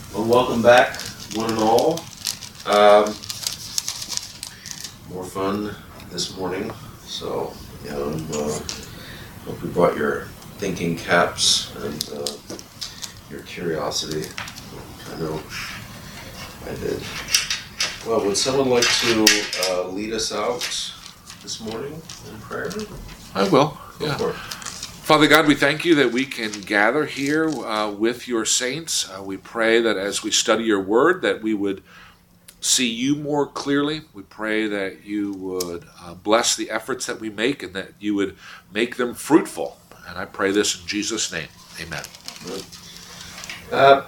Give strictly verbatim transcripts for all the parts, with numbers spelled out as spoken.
Well, welcome back, one and all. Um, more fun this morning. So, you know, uh, hope you brought your thinking caps and uh, your curiosity. I know I did. Well, would someone like to uh, lead us out this morning in prayer? I will, yeah. Go for it. Father God, we thank you that we can gather here uh, with your saints. Uh, we pray that as we study your word, that we would see you more clearly. We pray that you would uh, bless the efforts that we make and that you would make them fruitful. And I pray this in Jesus' name. Amen. Uh,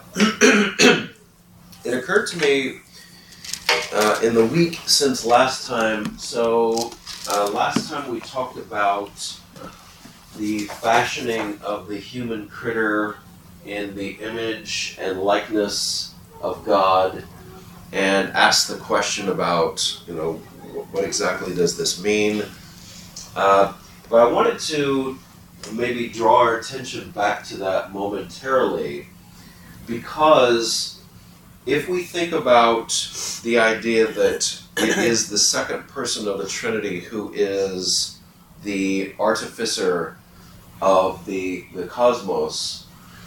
it occurred to me uh, in the week since last time, so uh, last time we talked about the fashioning of the human critter in the image and likeness of God, and asked the question about, you know, what exactly does this mean? Uh, but I wanted to maybe draw our attention back to that momentarily, because if we think about the idea that it is the second person of the Trinity who is the artificer of the the cosmos,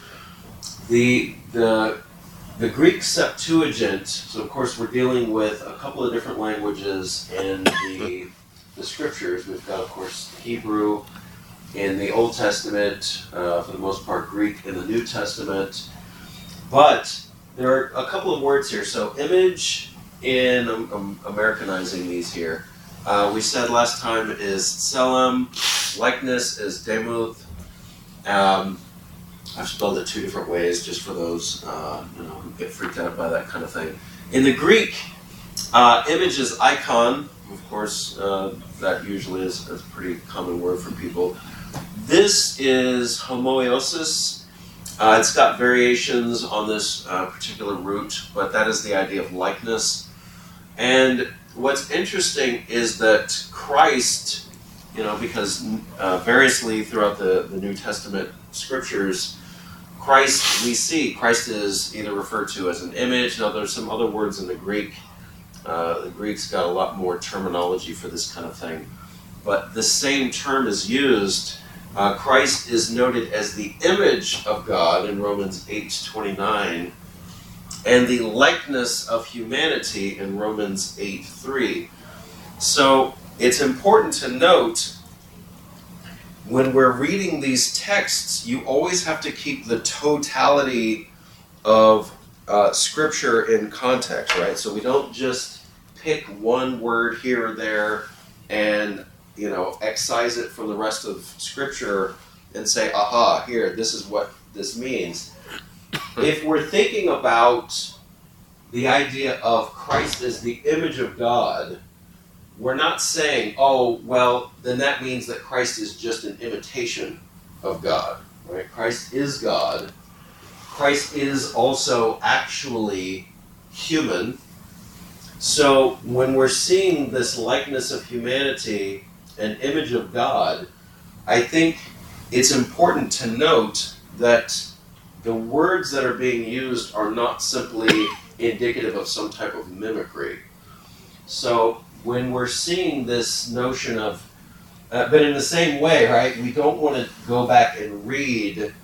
the the the Greek Septuagint. So of course we're dealing with a couple of different languages in the the scriptures. We've got, of course, Hebrew in the Old Testament, uh, for the most part Greek in the New Testament. But there are a couple of words here. So image in, I'm, I'm Americanizing these here. Uh, we said last time is tselem, likeness is demuth. Um, I've spelled it two different ways just for those uh, you know, who get freaked out by that kind of thing. In the Greek, uh, image is icon. Of course, uh, that usually is, is a pretty common word for people. This is homoiosis. Uh, it's got variations on this uh, particular root, but that is the idea of likeness. And what's interesting is that Christ, you know, because uh, variously throughout the, the New Testament scriptures, Christ, we see, Christ is either referred to as an image. Now there's some other words in the Greek. Uh, the Greek's got a lot more terminology for this kind of thing. But the same term is used. Uh, Christ is noted as the image of God in Romans eight twenty-nine, and the likeness of humanity in Romans eight three. So it's important to note, when we're reading these texts, you always have to keep the totality of uh, Scripture in context, right? So we don't just pick one word here or there and, you know, excise it from the rest of Scripture and say, aha, here, this is what this means. If we're thinking about the idea of Christ as the image of God, we're not saying, oh, well, then that means that Christ is just an imitation of God, right? Christ is God. Christ is also actually human. So when we're seeing this likeness of humanity, an image of God, I think it's important to note that the words that are being used are not simply indicative of some type of mimicry. So when we're seeing this notion of, uh, but in the same way, right, we don't want to go back and read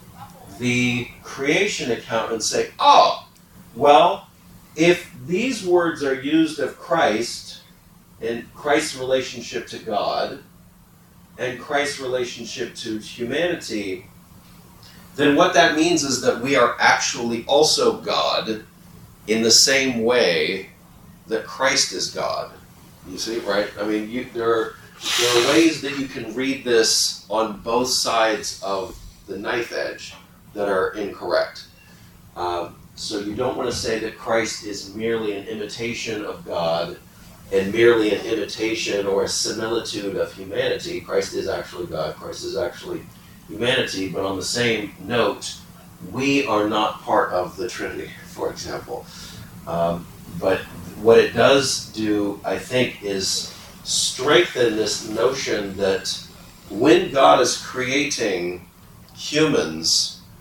the creation account and say, oh, well, if these words are used of Christ and Christ's relationship to God and Christ's relationship to humanity, then what that means is that we are actually also God in the same way that Christ is God. You see, right? I mean, you, there, are, there are ways that you can read this on both sides of the knife edge that are incorrect. Um, so you don't want to say that Christ is merely an imitation of God and merely an imitation or a similitude of humanity. Christ is actually God. Christ is actually humanity. But on the same note, we are not part of the Trinity, for example. Um, but what it does do, I think, is strengthen this notion that when God is creating humans,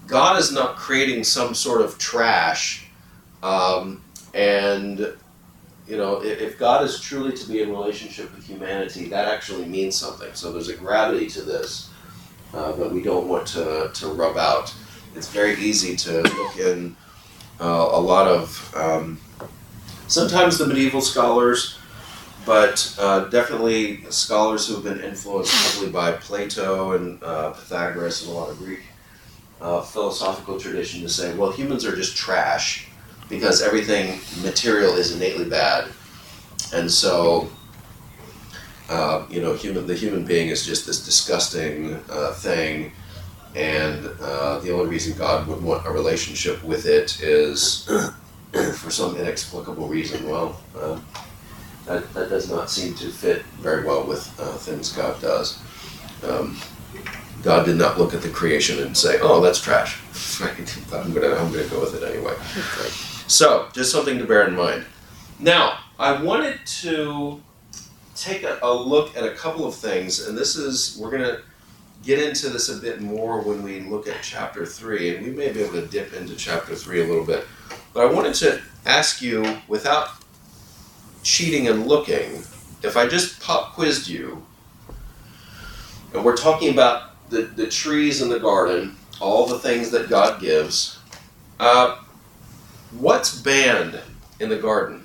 God is not creating some sort of trash, um, and you know, if, if God is truly to be in relationship with humanity, that actually means something. So there's a gravity to this uh, that we don't want to, to rub out. It's very easy to look in uh, a lot of, um, sometimes the medieval scholars, but uh, definitely scholars who have been influenced heavily by Plato and uh, Pythagoras and a lot of Greek uh, philosophical tradition to say, well, humans are just trash because everything material is innately bad. And so, uh, you know, human the human being is just this disgusting uh, thing, and uh, the only reason God would want a relationship with it is for some inexplicable reason. Well, uh, that, that does not seem to fit very well with uh, things God does. Um, God did not look at the creation and say, "Oh, that's trash." I'm gonna I'm gonna go with it anyway. So, just something to bear in mind. Now, I wanted to take a, a look at a couple of things, and this is, we're going to get into this a bit more when we look at chapter three, and we may be able to dip into chapter three a little bit. But I wanted to ask you, without cheating and looking, if I just pop quizzed you, and we're talking about the, the trees in the garden, all the things that God gives, uh, what's banned in the garden?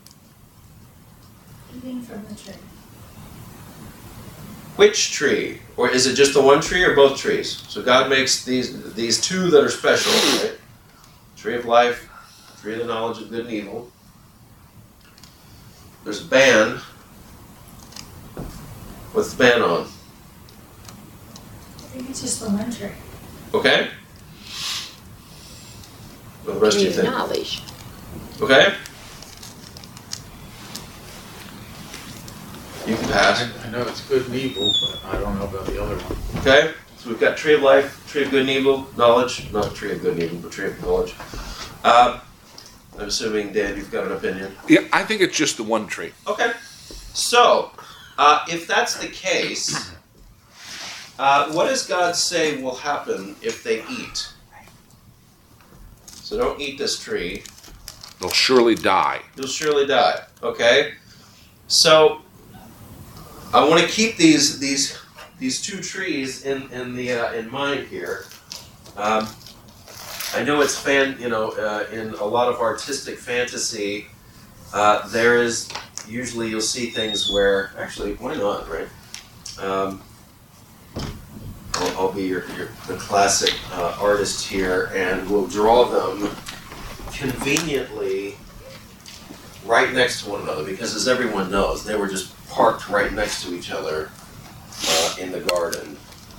Eating from the tree. Which tree? Or is it just the one tree or both trees? So God makes these these two that are special, right? Tree of life, tree of the knowledge of good and evil. There's a ban. What's the ban on? I think it's just the one tree. Okay. What do the rest of you think? Knowledge. Okay. You can pass. I, I know it's good and evil, but I don't know about the other one. Okay. So we've got tree of life, tree of good and evil, knowledge. Not tree of good and evil, but tree of knowledge. Uh, I'm assuming, Dave, you've got an opinion. Yeah, I think it's just the one tree. Okay. So, uh, if that's the case, uh, what does God say will happen if they eat? So don't eat this tree. They'll surely die. You'll surely die. Okay? So, I want to keep these these these two trees in in the uh, in mind here. Um, I know it's fan, you know, uh, in a lot of artistic fantasy, uh, there is usually you'll see things where actually why not, right? Um, I'll, I'll be your, your the classic uh, artist here, and we'll draw them conveniently right next to one another because, as everyone knows, they were just parked right next to each other uh, in the garden.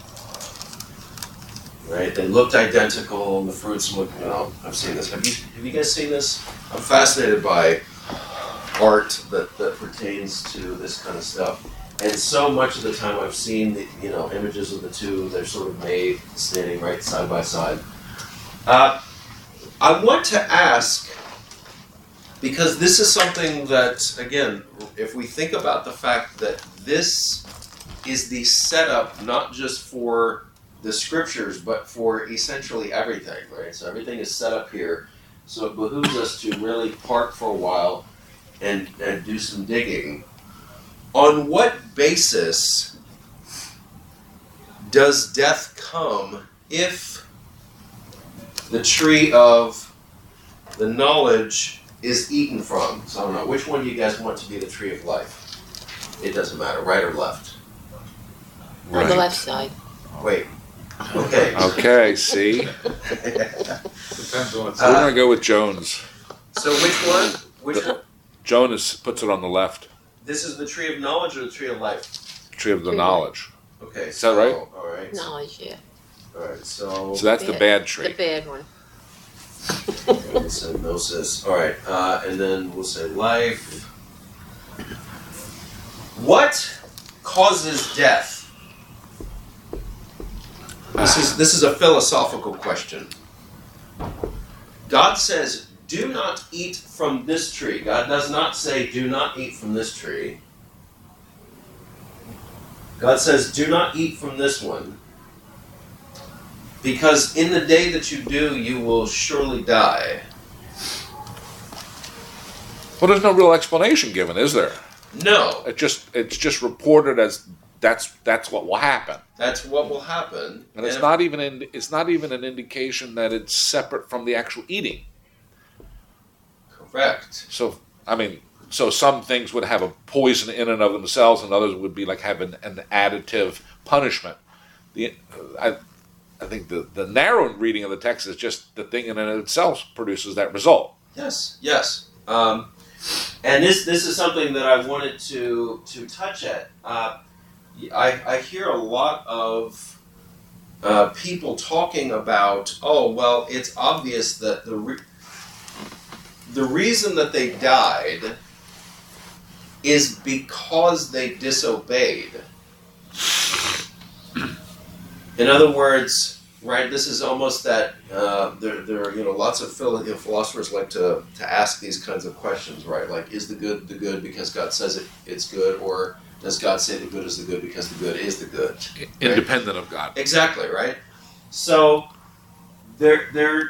Right? They looked identical. The fruits looked. You know, I've seen this. Have you Have you guys seen this? I'm fascinated by art that, that pertains to this kind of stuff. And so much of the time, I've seen the you know images of the two. They're sort of made standing right side by side. Uh, I want to ask, because this is something that, again, if we think about the fact that this is the setup not just for the scriptures, but for essentially everything, right? So everything is set up here. So it behooves us to really park for a while and, and do some digging. On what basis does death come if the tree of the knowledge is eaten from? So I don't know, which one do you guys want to be the tree of life? It doesn't matter, right or left? On the left side. Wait. Okay. Okay, see? Depends on what's We're going to go with Jones. So which one? Which one? Jonas puts it on the left. This is the tree of knowledge or the tree of life? Tree of the Tree. knowledge. Okay. Is that right? So, all right. Knowledge, yeah. All right. So. So that's the bad The tree. bad one. We'll say gnosis. All right, uh, and then we'll say life. What causes death? This is this is a philosophical question. God says, "Do not eat from this tree." God does not say, "Do not eat from this tree." God says, "Do not eat from this one." because in the day that you do, you will surely die. Well, there's no real explanation given, is there? No, It just it's just reported as that's that's what will happen, that's what will happen. and it's if- not even in, it's not even an indication that it's separate from the actual eating. Correct. So I mean, so some things would have a poison in and of themselves, and others would be like having an additive punishment. The I I think the the narrow reading of the text is just the thing in and of itself produces that result. Yes, yes. Um, and this this is something that I wanted to to touch at. Uh, I I hear a lot of uh, people talking about, oh well, it's obvious that the re- the reason that they died is because they disobeyed. In other words, right? This is almost that uh, there, there are you know lots of philo- you know, philosophers like to, to ask these kinds of questions, right? Like, is the good the good because God says it it's good, or does God say the good is the good because the good is the good? Right? Independent of God. Exactly, right? So there there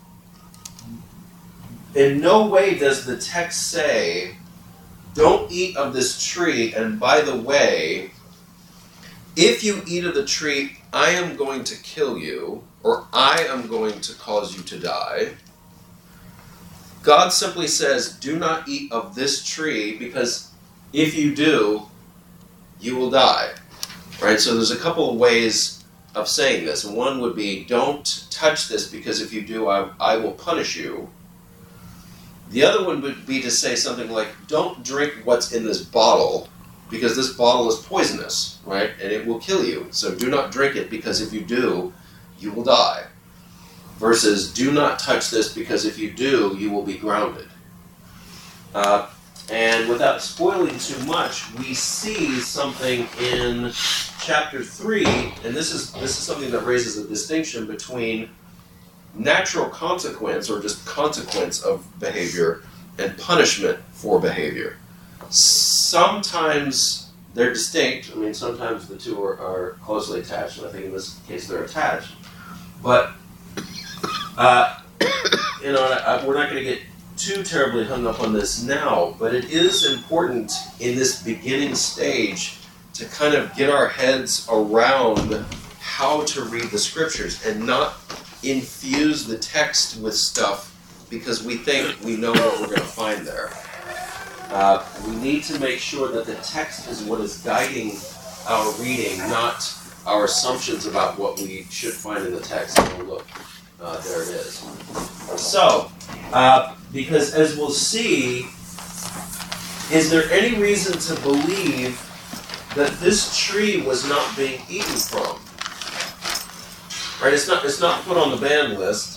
in no way does the text say, don't eat of this tree, and by the way, if you eat of the tree, I am going to kill you, or I am going to cause you to die. God simply says, do not eat of this tree, because if you do, you will die. Right? So there's a couple of ways of saying this. One would be, don't touch this, because if you do, I, I will punish you. The other one would be to say something like, don't drink what's in this bottle, because this bottle is poisonous, right? And it will kill you. So do not drink it, because if you do, you will die. Versus, do not touch this, because if you do, you will be grounded. Uh, and without spoiling too much, we see something in chapter three, and this is this is something that raises a distinction between natural consequence, or just consequence of behavior, and punishment for behavior. Sometimes they're distinct. I mean, sometimes the two are, are closely attached, and I think in this case they're attached. But, uh, you know, I, we're not going to get too terribly hung up on this now, but it is important in this beginning stage to kind of get our heads around how to read the scriptures and not infuse the text with stuff because we think we know what we're going to find there. Uh, we need to make sure that the text is what is guiding our reading, not our assumptions about what we should find in the text. Oh, look, uh, there it is. So, uh, because as we'll see, is there any reason to believe that this tree was not being eaten from? Right? It's not. It's not put on the ban list.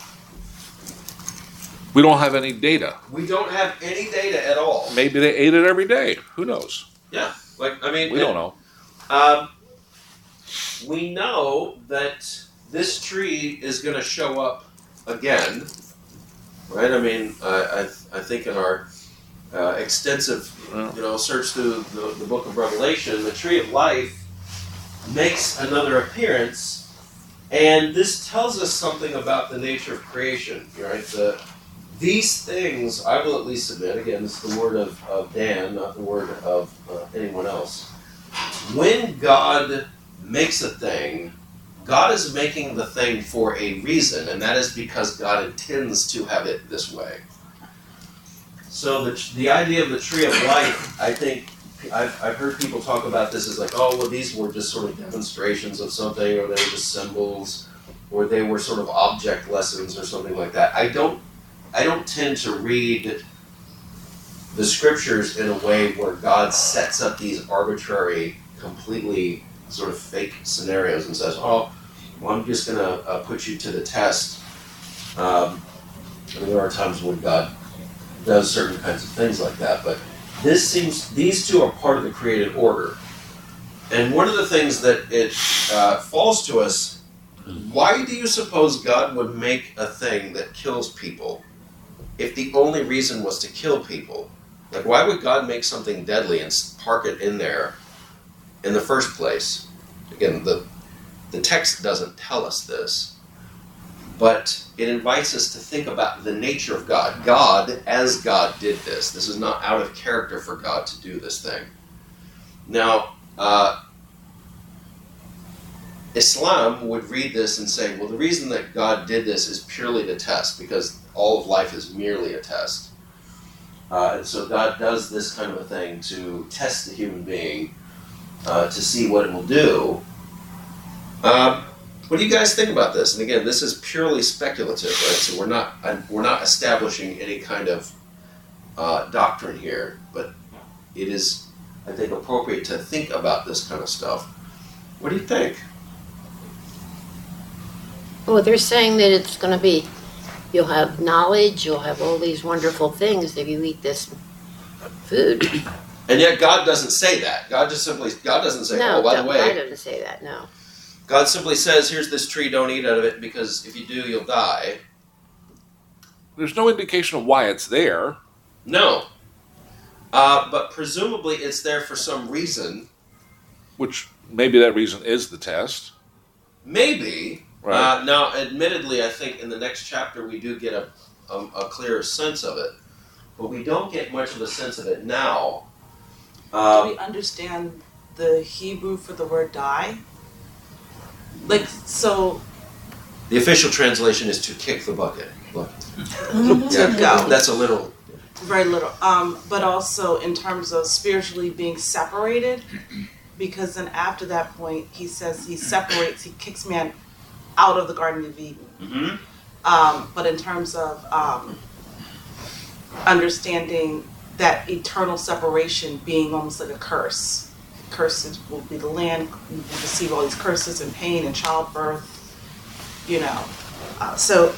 We don't have any data. We don't have any data at all. Maybe they ate it every day. Who knows? Yeah. Like I mean, We don't know. Um, we know that this tree is going to show up again, right? I mean, I I, I think in our uh, extensive, you know, search through the, the book of Revelation, the tree of life makes another appearance. And this tells us something about the nature of creation, right? The, these things, I will at least submit, again, this is the word of, of Dan, not the word of uh, anyone else. When God makes a thing, God is making the thing for a reason, and that is because God intends to have it this way. So the, the idea of the tree of life, I think, I've, I've heard people talk about this as like, oh, well, these were just sort of demonstrations of something, or they were just symbols, or they were sort of object lessons or something like that. I don't, I don't tend to read the scriptures in a way where God sets up these arbitrary, completely sort of fake scenarios and says, oh, well, I'm just going to uh, put you to the test. Um, I mean, there are times when God does certain kinds of things like that, but this seems, these two are part of the created order. And one of the things that it uh, falls to us, why do you suppose God would make a thing that kills people if the only reason was to kill people? Like, why would God make something deadly and park it in there in the first place? Again, the the text doesn't tell us this, but it invites us to think about the nature of God. God, as God, did this. This is not out of character for God to do this thing. Now, uh, Islam would read this and say, well, the reason that God did this is purely to test, because all of life is merely a test. Uh, and so God does this kind of a thing to test the human being, uh, to see what it will do. Um, what do you guys think about this? And again, this is purely speculative, right? So we're not uh, we're not establishing any kind of uh, doctrine here, but it is, I think, appropriate to think about this kind of stuff. What do you think? Well, they're saying that it's going to be, you'll have knowledge, you'll have all these wonderful things if you eat this food. And yet God doesn't say that. God just simply, God doesn't say, no, oh, by the God way, doesn't say that, no. God simply says, here's this tree, don't eat out of it, because if you do, you'll die. There's no indication of why it's there. No. Uh, but presumably it's there for some reason. Which maybe that reason is the test. Maybe. Right. Uh, now, admittedly, I think in the next chapter we do get a, a, a clearer sense of it. But we don't get much of a sense of it now. Uh, Do we understand the Hebrew for the word die? Like, so... The official translation is to kick the bucket. Look. To Yeah, go. that's a literal. Very little. Um, but also in terms of spiritually being separated, because then after that point, he says he separates, he kicks man out of the Garden of Eden. Mm-hmm. Um, but in terms of um, understanding that eternal separation being almost like a curse. Curses will be the land, you will receive all these curses and pain and childbirth, you know. Uh, so,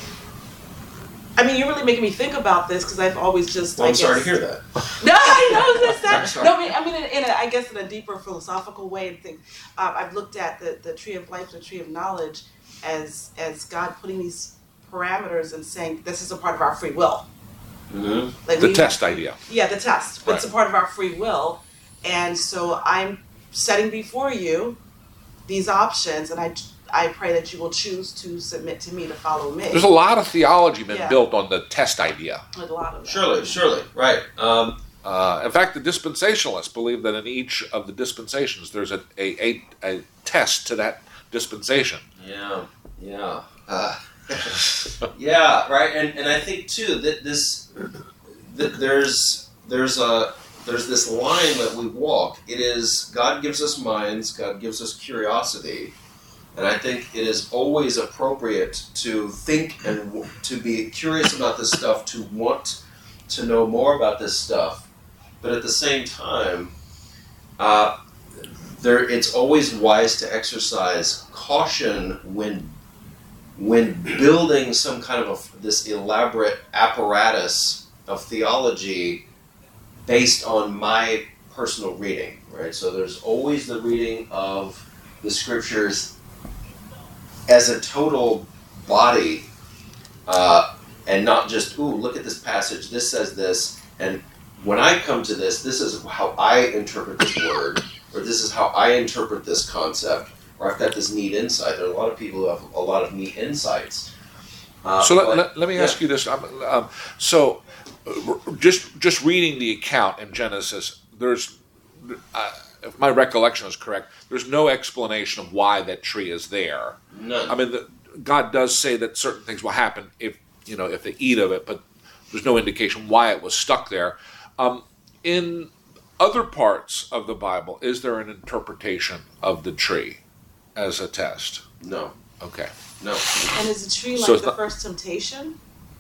I mean, you're really making me think about this because I've always just. Well, I I'm guess, sorry to hear that. No, I know that's I'm that. sorry. No, I mean, I mean, in, in a, I guess in a deeper philosophical way and think. Um, I've looked at the, the tree of life and the tree of knowledge as as God putting these parameters and saying this is a part of our free will. Mm-hmm. Like The we, test idea. Yeah, the test. But it's a Right. part of our free will, and so I'm setting before you these options, and I I pray that you will choose to submit to me, to follow me. There's a lot of theology been Yeah. built on the test idea. Like a lot of that. Surely, surely, right. Um, Uh, in fact, the dispensationalists believe that in each of the dispensations there's a, a, a, a test to that dispensation. yeah, yeah. Uh, yeah, right. And and I think too that this that there's there's a there's this line that we walk. It is God gives us minds, God gives us curiosity, and I think it is always appropriate to think and w- to be curious about this stuff, to want to know more about this stuff. But at the same time, uh, there it's always wise to exercise caution when when building some kind of a, this elaborate apparatus of theology based on my personal reading, right? So there's always the reading of the scriptures as a total body, uh, and not just, ooh, look at this passage, this says this, and when I come to this, this is how I interpret this word, or this is how I interpret this concept, or I've got this neat insight. There are a lot of people who have a lot of neat insights. Uh, so let, but- let, let me yeah. ask you this. Um, um, so uh, just just reading the account in Genesis, there's, uh, if my recollection is correct, there's no explanation of why that tree is there. None. I mean, the, God does say that certain things will happen if you know if they eat of it, but there's no indication why it was stuck there. Um, in other parts of the Bible, is there an interpretation of the tree as a test? No. Okay. No. And is the tree like So it's the not- first temptation?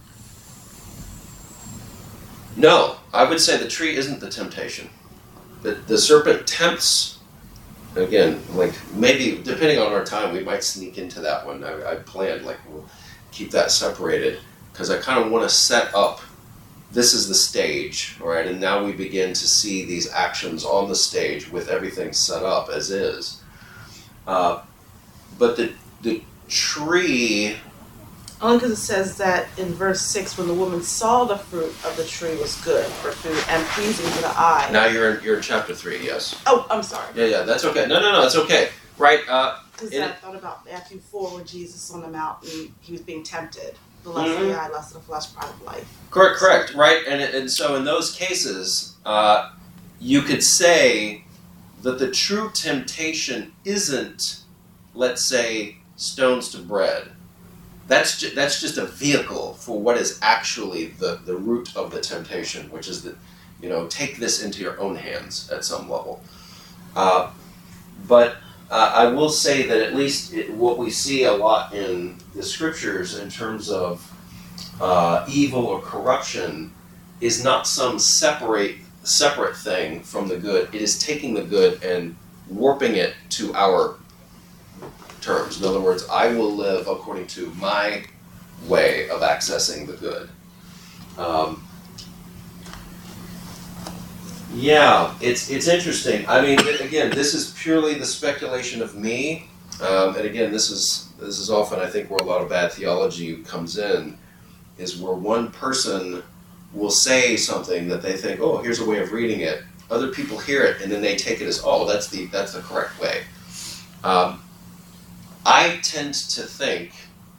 No. I would say the tree isn't the temptation. The, the serpent tempts, again, like maybe, depending on our time, we might sneak into that one. I, I planned, like, we'll keep that separated, because I kind of want to set up, this is the stage, all right, and now we begin to see these actions on the stage with everything set up as is. Uh, but the the tree, Only because it says that in verse six, when the woman saw the fruit of the tree was good for food and pleasing to the eye. now you're in, you're in chapter three, yes. Oh, I'm sorry. Yeah, yeah, that's okay. No, no, no, it's okay. Right. Uh, Because And I it- thought about Matthew four, when Jesus on the mountain, he was being tempted. The lust of Mhm. the eye, lust of the flesh, pride of life. correct. Correct. Right. And it, and so in those cases, uh, you could say that the true temptation isn't, let's say, stones to bread. That's ju- that's just a vehicle for what is actually the, the root of the temptation, which is that, you know, take this into your own hands at some level. Uh, but uh, I will say that at least it, what we see a lot in the scriptures in terms of uh, evil or corruption is not some separate separate thing from the good. It is taking the good and warping it to our terms. In other words, I will live according to my way of accessing the good. Um, yeah, it's it's interesting. I mean, again, this is purely the speculation of me, um, and again, this is this is often I think where a lot of bad theology comes in, is where one person will say something that they think, oh, here's a way of reading it. Other people hear it, and then they take it as, oh, that's the that's the correct way. Um, I tend to think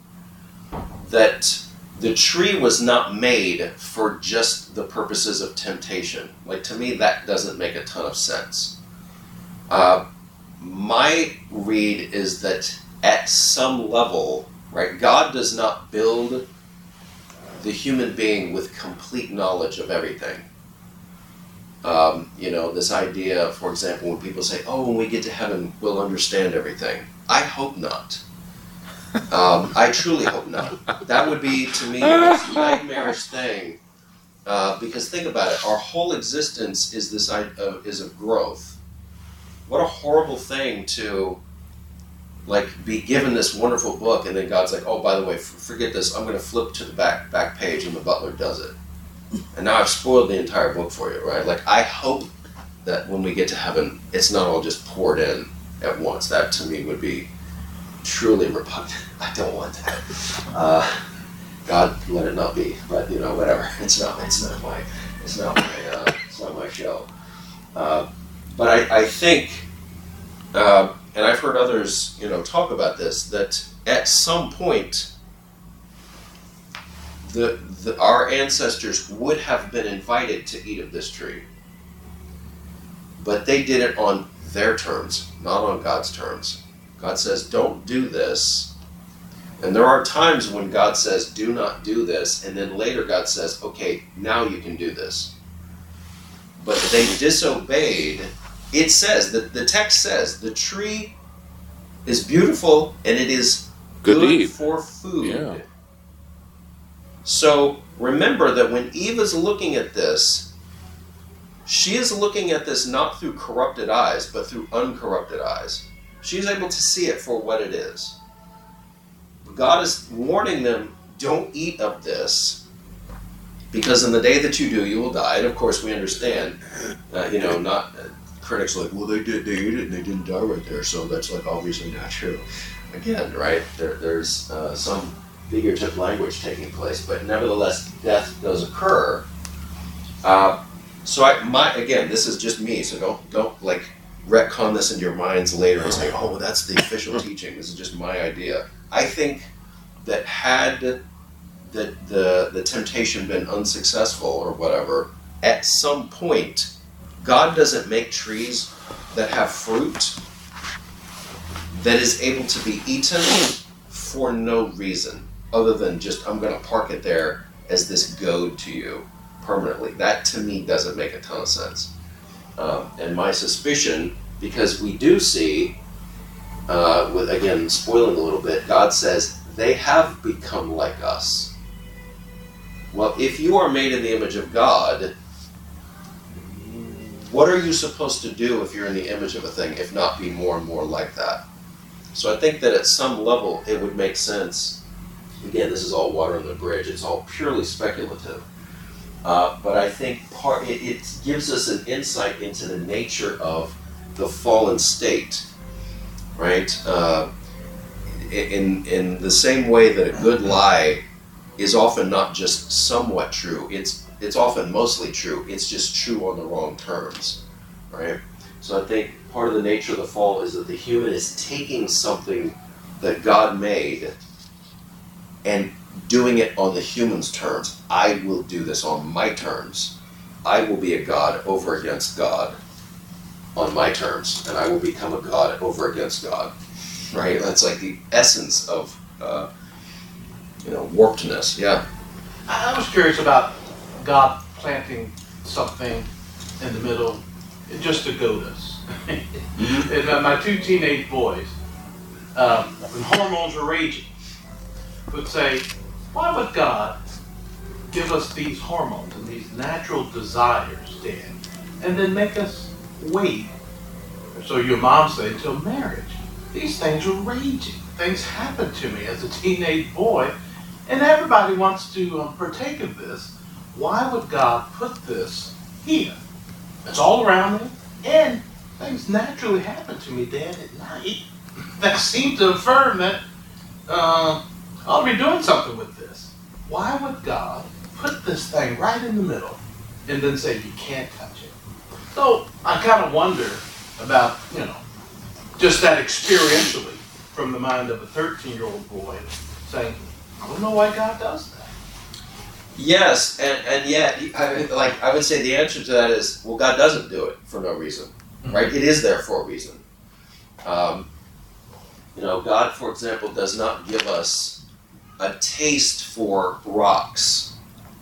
that the tree was not made for just the purposes of temptation. Like, to me, that doesn't make a ton of sense. Uh, my read is that at some level, right, God does not build the human being with complete knowledge of everything. Um, you know, this idea, for example, when people say, oh, when we get to heaven, we'll understand everything. I hope not. Um, I truly hope not. That would be, to me, the most nightmarish thing. Uh, because think about it, our whole existence is this uh, is of growth. What a horrible thing to, like, be given this wonderful book, and then God's like, oh, by the way, f- forget this, I'm going to flip to the back back page, and the butler does it. And now I've spoiled the entire book for you, right? Like, I hope that when we get to heaven, it's not all just poured in at once. That, to me, would be truly repugnant. I don't want that. Uh, God, let it not be. But, you know, whatever. It's not. It's not my. It's not my. Uh, it's not my show. Uh, but I, I think, uh, and I've heard others, you know, talk about this, that at some point, the, the our ancestors would have been invited to eat of this tree, but they did it on their terms, not on God's terms. God says, don't do this. And there are times when God says, do not do this. And then later God says, okay, now you can do this. But they disobeyed. It says, that the text says, the tree is beautiful and it is Good good, to eat. for food. Yeah. So remember that when Eve is looking at this, she is looking at this not through corrupted eyes, but through uncorrupted eyes. She's able to see it for what it is. God is warning them, don't eat of this, because in the day that you do, you will die. And of course, we understand, uh, you know, not uh, critics are like, well, they did, they ate it, and they didn't die right there, so that's like obviously not true. Again, right? There, there's uh, some figurative language taking place, but nevertheless, death does occur. Uh, so I, my again, this is just me, so don't don't like retcon this into your minds later and say, oh, that's the official teaching. This is just my idea. I think that had the, the, the temptation been unsuccessful or whatever, at some point, God doesn't make trees that have fruit that is able to be eaten for no reason other than just, I'm going to park it there as this goad to you permanently. That, to me, doesn't make a ton of sense. Um, and my suspicion, because we do see, uh, with again spoiling a little bit, God says they have become like us. Well, if you are made in the image of God, what are you supposed to do if you're in the image of a thing, if not be more and more like that? So I think that at some level it would make sense. Again, this is all water on the bridge. It's all purely speculative. Uh, but I think part it, it gives us an insight into the nature of the fallen state, right? Uh, in in the same way that a good lie is often not just somewhat true; it's it's often mostly true. It's just true on the wrong terms, right? So I think part of the nature of the fall is that the human is taking something that God made and doing it on the human's terms. I will do this on my terms. I will be a God over against God on my terms, and I will become a God over against God. Right? That's like the essence of, uh, you know, warpedness. Yeah. I I was curious about God planting something in the middle just to goad us. And my, my two teenage boys, um, when hormones are raging, would say, why would God give us these hormones and these natural desires, Dan, and then make us wait? So your mom said, till marriage. These things are raging. Things happen to me as a teenage boy, and everybody wants to um, partake of this. Why would God put this here? It's all around me, and things naturally happen to me, Dad, at night that seem to affirm that uh, I'll be doing something with this. Why would God put this thing right in the middle and then say you can't touch it? So I kind of wonder about, you know, just that experientially from the mind of a thirteen-year-old boy saying, I don't know why God does that. Yes, and, and yet, I, like I would say the answer to that is, well, God doesn't do it for no reason, right? It is there for a reason. Um, you know, God, for example, does not give us a taste for rocks.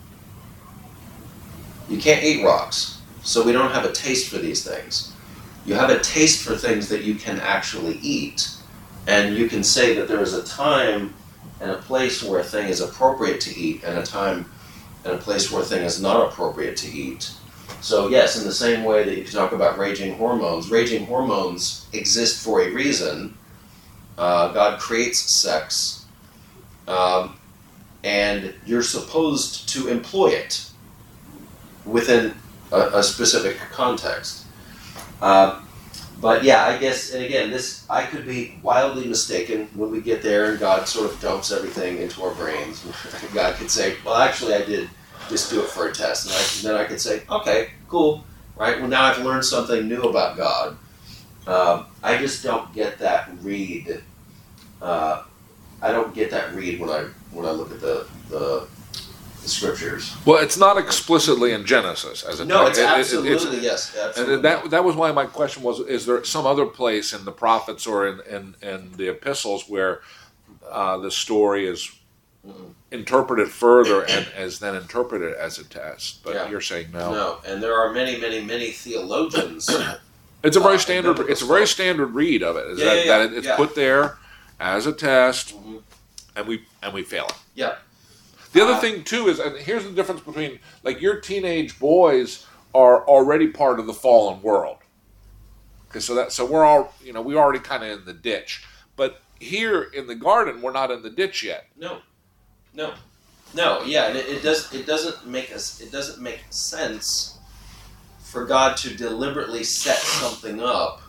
You can't eat rocks, so we don't have a taste for these things. You have a taste for things that you can actually eat, and you can say that there is a time and a place where a thing is appropriate to eat, and a time and a place where a thing is not appropriate to eat. So yes, in the same way that you can talk about raging hormones, raging hormones exist for a reason. Uh, God creates sex, um, and you're supposed to employ it within a, a specific context. Uh, but yeah, I guess, and again, this I could be wildly mistaken when we get there and God sort of dumps everything into our brains. God could say, well, actually, I did just do it for a test. And, I, and then I could say, okay, cool, right? Well, now I've learned something new about God. Um, I just don't get that read. Uh, I don't get that read when I when I look at the the, the scriptures. Well, it's not explicitly in Genesis as a No, text. it's It- it- absolutely it's- yes. Absolutely. And that that was why my question was: is there some other place in the prophets or in in, in the epistles where uh, the story is Mhm. interpreted further and is then interpreted as a test? But Yeah. you're saying no. No, and there are many, many, many theologians. It's a very Uh, standard. biblical It's a very stuff. standard read of it. Is Yeah, that, yeah, yeah, that it's yeah. put there as a test, Mhm. and we and we fail it. Yeah. The other Uh, thing too is, and here's the difference between like your teenage boys are already part of the fallen world. Okay, so that so we're all you know we're already kind of in the ditch, but here in the garden we're not in the ditch yet. No, no, no. Yeah, and it, it does. It doesn't make us. It doesn't make sense for God to deliberately set something up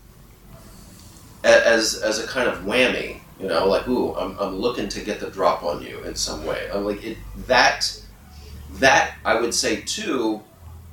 a- as as a kind of whammy. You know, like, ooh, I'm I'm looking to get the drop on you in some way. I'm like it that that I would say too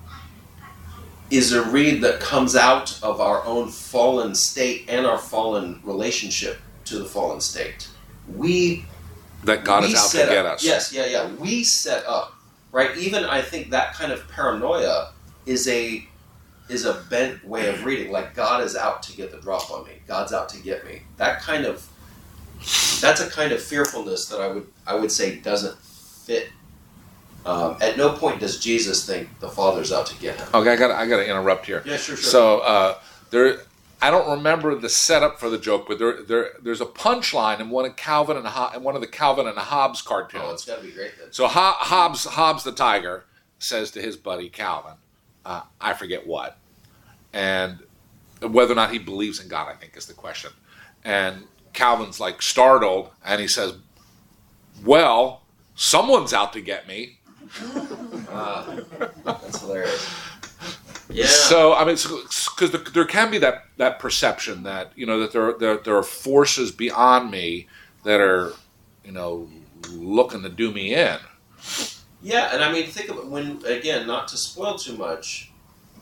is a read that comes out of our own fallen state and our fallen relationship to the fallen state. We That God we is out to set get up, us. Yes, yeah, yeah. We set up, right? Even I think that kind of paranoia is a is a bent way of reading. Like God is out to get the drop on me. God's out to get me. That kind of that's a kind of fearfulness that I would I would say doesn't fit. Um, at no point does Jesus think the Father's out to get him. Okay, I got I got to interrupt here. Yeah, sure, sure. So uh, there, I don't remember the setup for the joke, but there there there's a punchline in one of Calvin and Ho- in one of the Calvin and Hobbes cartoons. Oh, it's got to be great then. So Ho- Hobbes, Hobbes the tiger, says to his buddy Calvin, uh, I forget what, and whether or not he believes in God, I think is the question. And Calvin's like startled, and he says, "Well, someone's out to get me." Ah, that's hilarious. Yeah. So I mean, because there, there can be that, that perception that you know that there, there there are forces beyond me that are you know looking to do me in. Yeah, and I mean, think of it when again, not to spoil too much,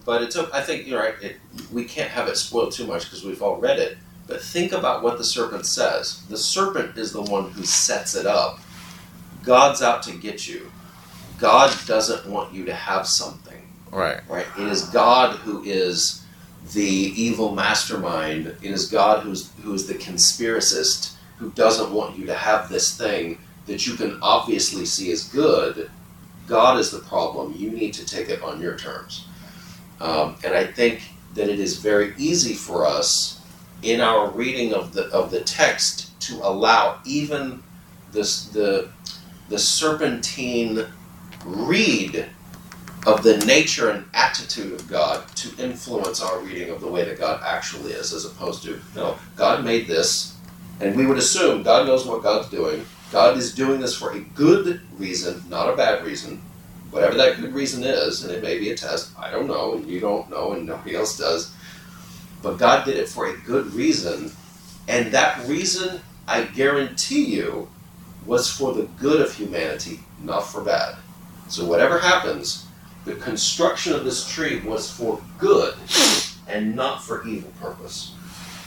but it's, I think, you're right, it, we can't have it spoiled too much because we've all read it. But think about what the serpent says. The serpent is the one who sets it up. God's out to get you. God doesn't want you to have something. Right. Right? It is God who is the evil mastermind. It is God who's who is the conspiracist, who doesn't want you to have this thing that you can obviously see as good. God is the problem. You need to take it on your terms. Um, and I think that it is very easy for us in our reading of the of the text to allow even this the the serpentine read of the nature and attitude of God to influence our reading of the way that God actually is, as opposed to, no, God made this, and we would assume God knows what God's doing. God is doing this for a good reason, not a bad reason. Whatever that good reason is, and it may be a test, I don't know, and you don't know, and nobody else does. But God did it for a good reason, and that reason, I guarantee you, was for the good of humanity, not for bad. So whatever happens, the construction of this tree was for good and not for evil purpose.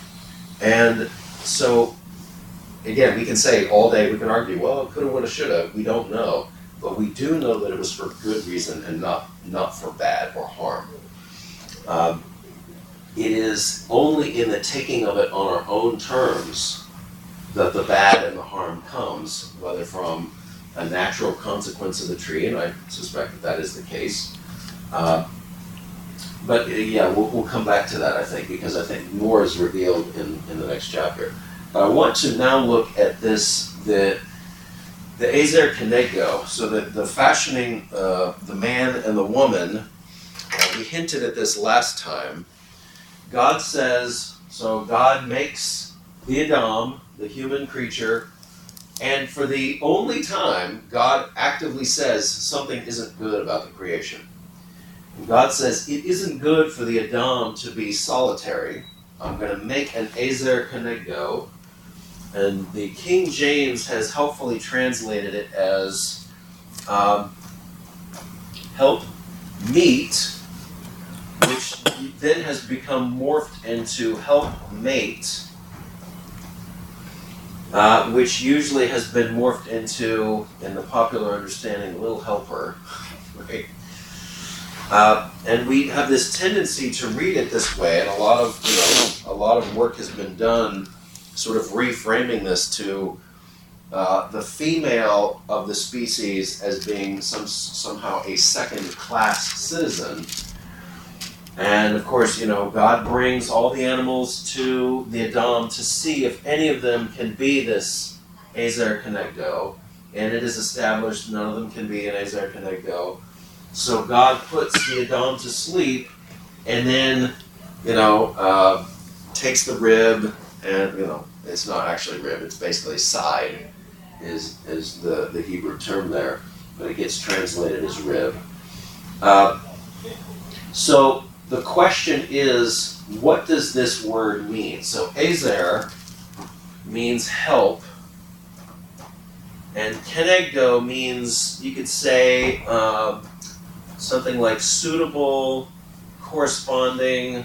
And so, again, we can say all day, we can argue, well, it coulda, woulda, shoulda, we don't know. But we do know that it was for good reason and not, not for bad or harm. Um, it is only in the taking of it on our own terms that the bad and the harm comes, whether from a natural consequence of the tree, and I suspect that that is the case. Uh, but uh, yeah, we'll, we'll come back to that, I think, because I think more is revealed in, in the next chapter. But I want to now look at this, the the Ezer Kenegdo, so that the fashioning uh, the man and the woman, uh, we hinted at this last time. God says, so God makes the Adam, the human creature, and for the only time, God actively says something isn't good about the creation. And God says, it isn't good for the Adam to be solitary. I'm going to make an Ezer Kenegdo. And the King James has helpfully translated it as um, help meet, which then has become morphed into help mate, Uh, which usually has been morphed into, in the popular understanding, little helper, right? Uh, and we have this tendency to read it this way, and a lot of, you know, a lot of work has been done, sort of reframing this to uh, the female of the species as being some somehow a second-class citizen. And of course, you know, God brings all the animals to the Adam to see if any of them can be this Ezer Kenegdo, and it is established none of them can be an Ezer Kenegdo. So God puts the Adam to sleep, and then, you know, uh, takes the rib, and, you know, it's not actually rib, it's basically side, is is the, the Hebrew term there, but it gets translated as rib. Uh, so, the question is, what does this word mean? So Ezer means help, and Kenegdo means, you could say, uh, something like suitable, corresponding,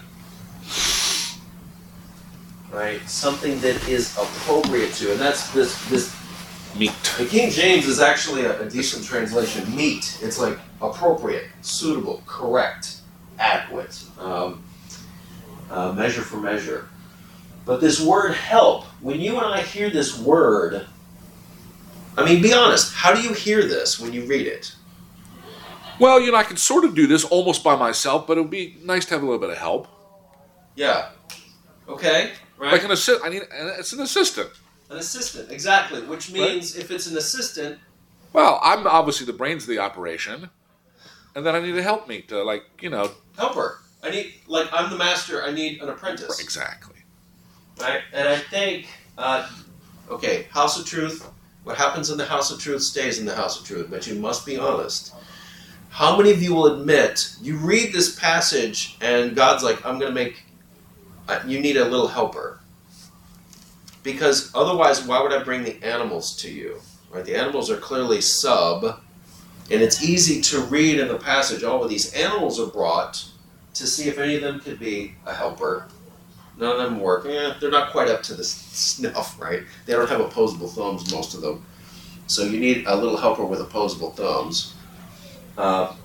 right? Something that is appropriate to, and that's this this. Meet. The King James is actually a, a decent translation. Meet. It's like appropriate, suitable, correct, adequate, um, uh, measure for measure. But this word help, when you and I hear this word, I mean, be honest, how do you hear this when you read it? Well, you know, I can sort of do this almost by myself, but it would be nice to have a little bit of help. Yeah. Okay. Right. Like an assist. I need. It's an assistant. An assistant, exactly. Which means right? If it's an assistant, well, I'm obviously the brains of the operation, and then I need a helpmeet to, like, you know, helper. I need, like, I'm the master. I need an apprentice. Exactly. Right. And I think, uh, okay, House of Truth. What happens in the House of Truth stays in the House of Truth. But you must be honest. How many of you will admit you read this passage and God's like, I'm going to make. Uh, you need a little helper. Because otherwise, why would I bring the animals to you? Right? The animals are clearly sub, and it's easy to read in the passage, oh, well, these animals are brought to see if any of them could be a helper. None of them work. Eh, they're not quite up to the snuff, right? They don't have opposable thumbs, most of them. So you need a little helper with opposable thumbs. Uh,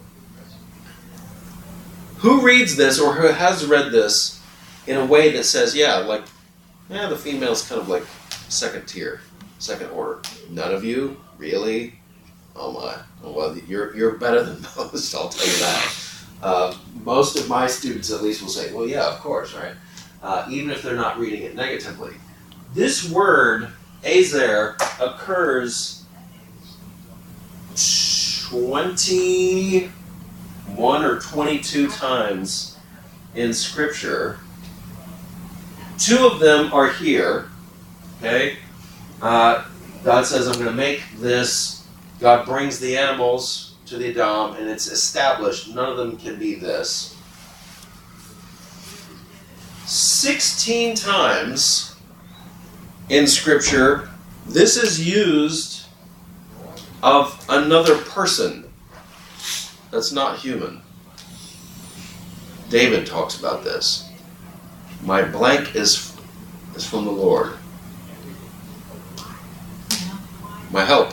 who reads this or who has read this in a way that says, yeah, like, yeah, the female's kind of like second tier, second order? None of you? Really? Oh my. Well, you're, you're better than most, I'll tell you that. Uh, most of my students at least will say, well, yeah, of course, right? Uh, even if they're not reading it negatively. This word, azer, occurs twenty-one or twenty-two times in Scripture. Two of them are here, okay? Uh, God says, I'm going to make this. God brings the animals to the Adam, and it's established. None of them can be this. Sixteen times in Scripture, this is used of another person that's not human. David talks about this. My blank is, is from the Lord. My help.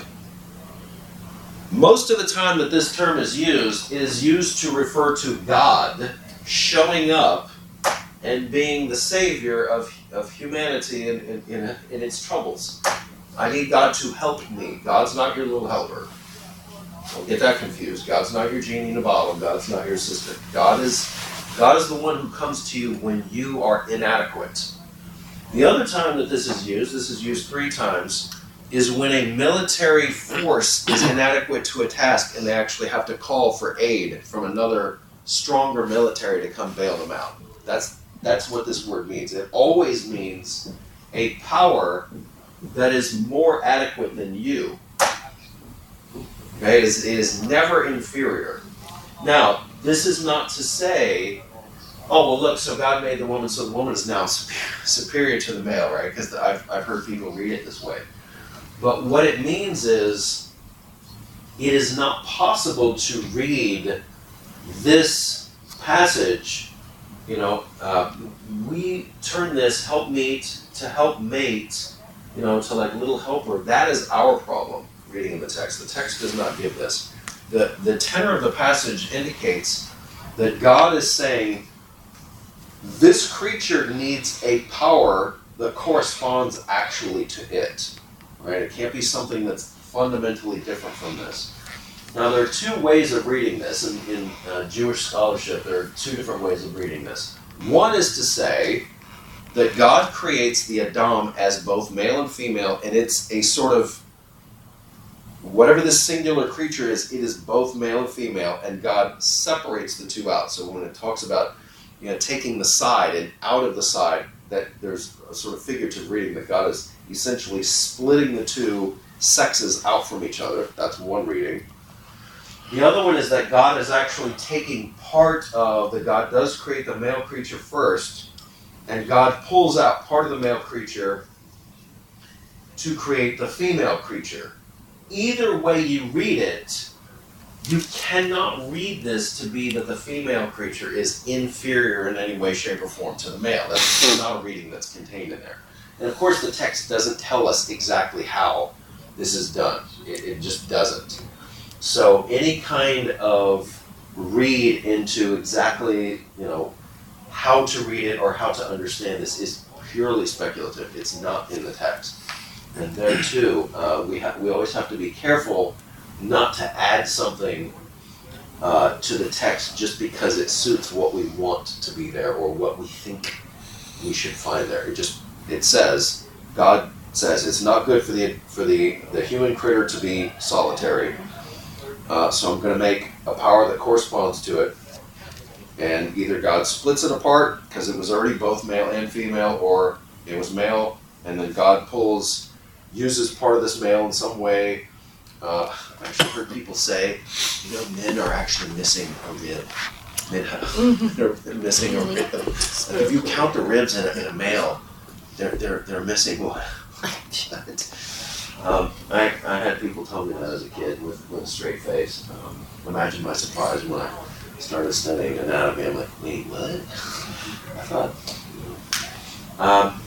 Most of the time that this term is used, it is used to refer to God showing up and being the savior of, of humanity in, in, in, in its troubles. I need God to help me. God's not your little helper. Don't get that confused. God's not your genie in a bottle. God's not your assistant. God is, God is the one who comes to you when you are inadequate. The other time that this is used, this is used three times, is when a military force is inadequate to a task and they actually have to call for aid from another stronger military to come bail them out. That's That's what this word means. It always means a power that is more adequate than you. Okay? It is, it is never inferior. Now, this is not to say, oh, well, look, so God made the woman, so the woman is now superior, superior to the male, right? Because I've, I've heard people read it this way. But what it means is, it is not possible to read this passage. You know, uh, we turn this helpmeet to helpmate, you know, to like little helper. That is our problem reading the text. The text does not give this. The, the tenor of the passage indicates that God is saying this creature needs a power that corresponds actually to it. Right? It can't be something that's fundamentally different from this. Now, there are two ways of reading this. In, in uh, Jewish scholarship, there are two different ways of reading this. One is to say that God creates the Adam as both male and female, and it's a sort of, whatever this singular creature is, it is both male and female, and God separates the two out. So when it talks about, you know, taking the side and out of the side, that there's a sort of figurative reading that God is essentially splitting the two sexes out from each other. That's one reading. The other one is that God is actually taking part of, that God does create the male creature first, and God pulls out part of the male creature to create the female creature. Either way you read it, you cannot read this to be that the female creature is inferior in any way, shape, or form to the male. That's not a reading that's contained in there. And of course the text doesn't tell us exactly how this is done. It, it just doesn't. So any kind of read into exactly, you know, how to read it or how to understand this is purely speculative. It's not in the text. And there too, uh, we ha- we always have to be careful not to add something uh, to the text just because it suits what we want to be there or what we think we should find there. It just it says, God says it's not good for the for the, the human critter to be solitary. Uh, so I'm going to make a power that corresponds to it. And either God splits it apart because it was already both male and female, or it was male and then God pulls, uses part of this male in some way. Uh, I've actually heard people say, you know, men are actually missing a rib. Men are missing a rib. Like if you count the ribs in a, in a male, they're they're they're missing one. um, I I had people tell me that as a kid with, with a straight face. Um, imagine my surprise when I started studying anatomy. I'm like, wait, what? I thought. Um,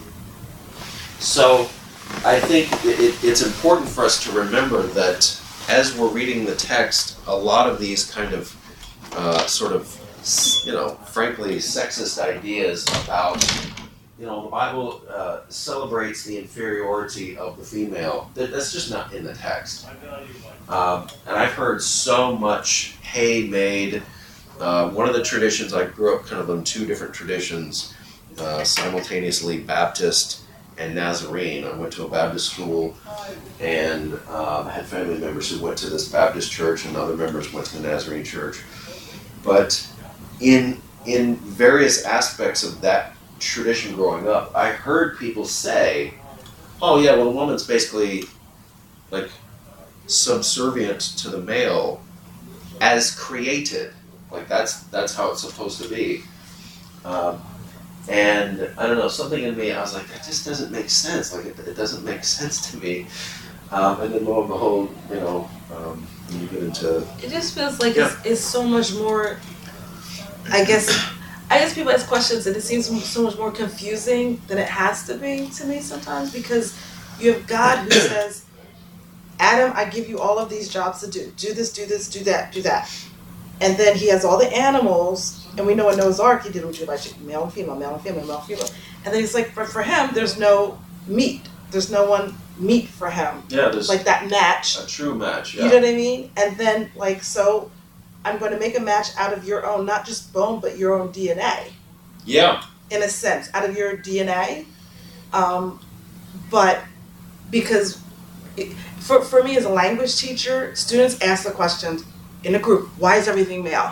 so I think it, it's important for us to remember that as we're reading the text, a lot of these kind of uh, sort of, you know, frankly, sexist ideas about, you know, the Bible uh, celebrates the inferiority of the female. That, that's just not in the text. Um, and I've heard so much hay made. Uh, one of the traditions, I grew up kind of in two different traditions, uh, simultaneously Baptist and Nazarene. I went to a Baptist school, and um, I had family members who went to this Baptist church, and other members went to the Nazarene church. But in in various aspects of that tradition growing up, I heard people say, "Oh yeah, well, a woman's basically like subservient to the male as created, like that's that's how it's supposed to be." Um, and I don't know, something in me, I was like, that just doesn't make sense. Like it, it doesn't make sense to me. Um, and then lo and behold, you know, um, when you get into It just feels like Yeah. it's, it's so much more, I guess, I guess people ask questions and it seems so much more confusing than it has to be to me sometimes, because you have God who says, Adam, I give you all of these jobs to do. Do this, do this, do that, do that. And then he has all the animals, and we know in Noah's Ark he did them two by two, male and female, male and female, male and female. And then he's like, for, for him, there's no meat. There's no one meat for him. yeah, there's Like that match. a true match. Yeah. You know what I mean? And then, like, so I'm going to make a match out of your own, not just bone, but your own D N A, yeah. in a sense, out of your D N A. Um, but because it, for, for me as a language teacher, students ask the questions in a group, why is everything male?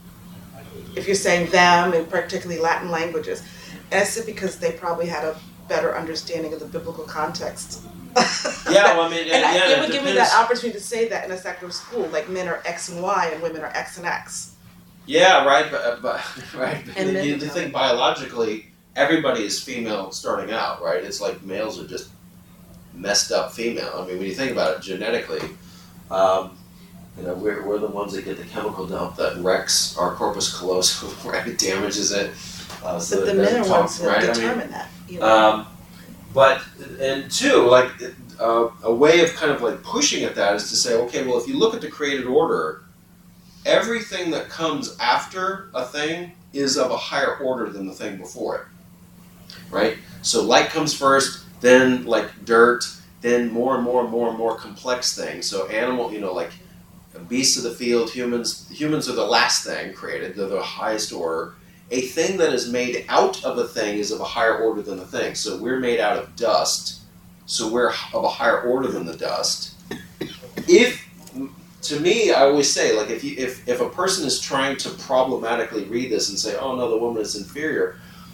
If you're saying them, and particularly Latin languages. And I said because they probably had a better understanding of the biblical context. Yeah, well, I mean, And I, yeah, it it would give me depends. that opportunity to say that in a secular school, like men are X and Y and women are X and X. Yeah, right, but, but right. But And you, men you don't. think biologically, everybody is female starting out, right? It's like males are just messed up female. I mean, when you think about it genetically, um, you know, we're, we're the ones that get the chemical dump that wrecks our corpus callosum, right? Damages it. Uh, so But that the it men doesn't are talk, ones that right? I mean, determine that. You know? Um, but, and two, like, uh, a way of kind of like pushing at that is to say, okay, well, if you look at the created order, everything that comes after a thing is of a higher order than the thing before it, right? So light comes first, then like dirt, then more and more and more and more complex things. So animal, you know, like beasts of the field, humans, humans are the last thing created, they're the highest order. A thing that is made out of a thing is of a higher order than the thing. So we're made out of dust, so we're of a higher order than the dust. If, to me, I always say, like, if you, if, if a person is trying to problematically read this and say, oh no, the woman is inferior,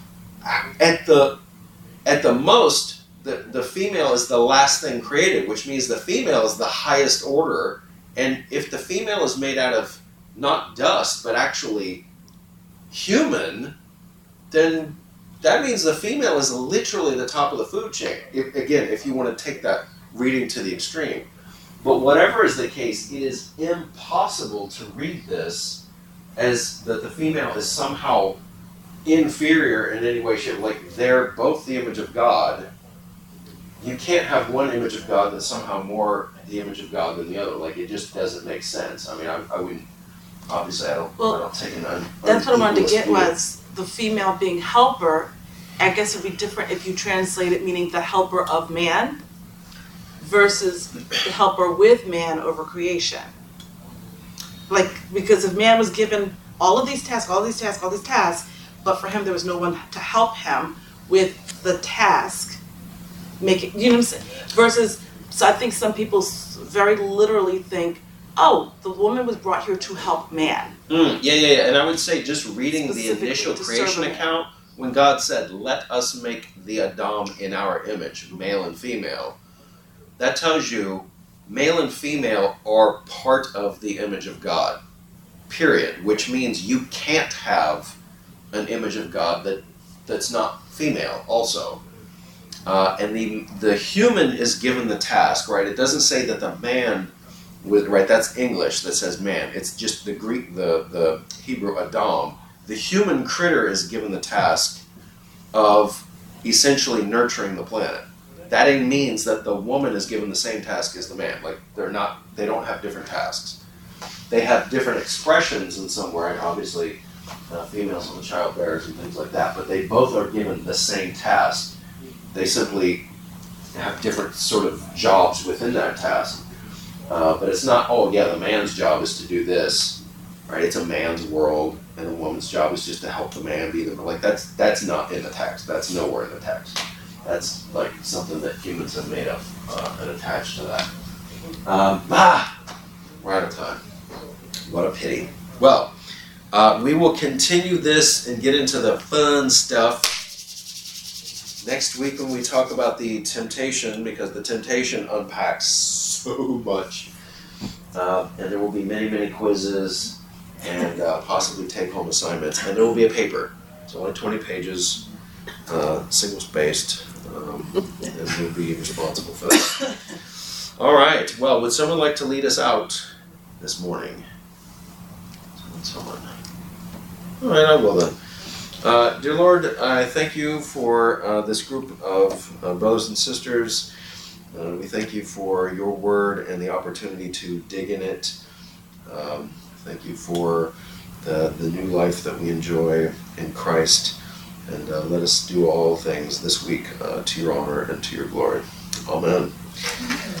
at the, at the most, the, the female is the last thing created, which means the female is the highest order. And if the female is made out of not dust, but actually human, then that means the female is literally the top of the food chain. If, again, if you want to take that reading to the extreme. But whatever is the case, it is impossible to read this as that the female is somehow inferior in any way, shape. Like they're both the image of God. You can't have one image of God that's somehow more the image of God than the other. Like it just doesn't make sense. I mean, I, I wouldn't. Obviously, I don't. Well, I don't take an un, That's what I wanted to get unequalist view. was the female being helper. I guess it would be different if you translate it, meaning the helper of man versus the helper with man over creation. Like, because if man was given all of these tasks, all these tasks, all these tasks, but for him there was no one to help him with the task, make it, you know what I'm saying? Versus, so I think some people s- very literally think, oh, the woman was brought here to help man. Mm, yeah, yeah, yeah. And I would say just reading the Specifically initial to creation serve a man. account, when God said, let us make the Adam in our image, male and female, that tells you male and female are part of the image of God, period. Which means you can't have an image of God that, that's not female also. Uh, and the, the human is given the task, right? It doesn't say that the man with, right, that's English that says man. It's just the Greek, the, the Hebrew Adam. The human critter is given the task of essentially nurturing the planet. That means that the woman is given the same task as the man. Like, they're not, they don't have different tasks. They have different expressions in some way, obviously, uh, females and the child bearers and things like that, but they both are given the same task. They simply have different sort of jobs within that task. Uh, but it's not, oh yeah, the man's job is to do this, right? It's a man's world, and the woman's job is just to help the man be the, like, that's that's not in the text. That's nowhere in the text. That's like something that humans have made up uh, and attached to that. Um, ah, we're out of time. What a pity. Well, uh, we will continue this and get into the fun stuff next week when we talk about the temptation, because the temptation unpacks so much. Uh, and there will be many, many quizzes and uh, possibly take-home assignments. And there will be a paper. It's only twenty pages, uh, single-spaced, um, and we'll be responsible for that. All right. Well, would someone like to lead us out this morning? Someone. All right, I will then. Uh, dear Lord, I thank you for uh, this group of uh, brothers and sisters. Uh, we thank you for your word and the opportunity to dig in it. Um, thank you for the, the new life that we enjoy in Christ. And uh, let us do all things this week uh, to your honor and to your glory. Amen.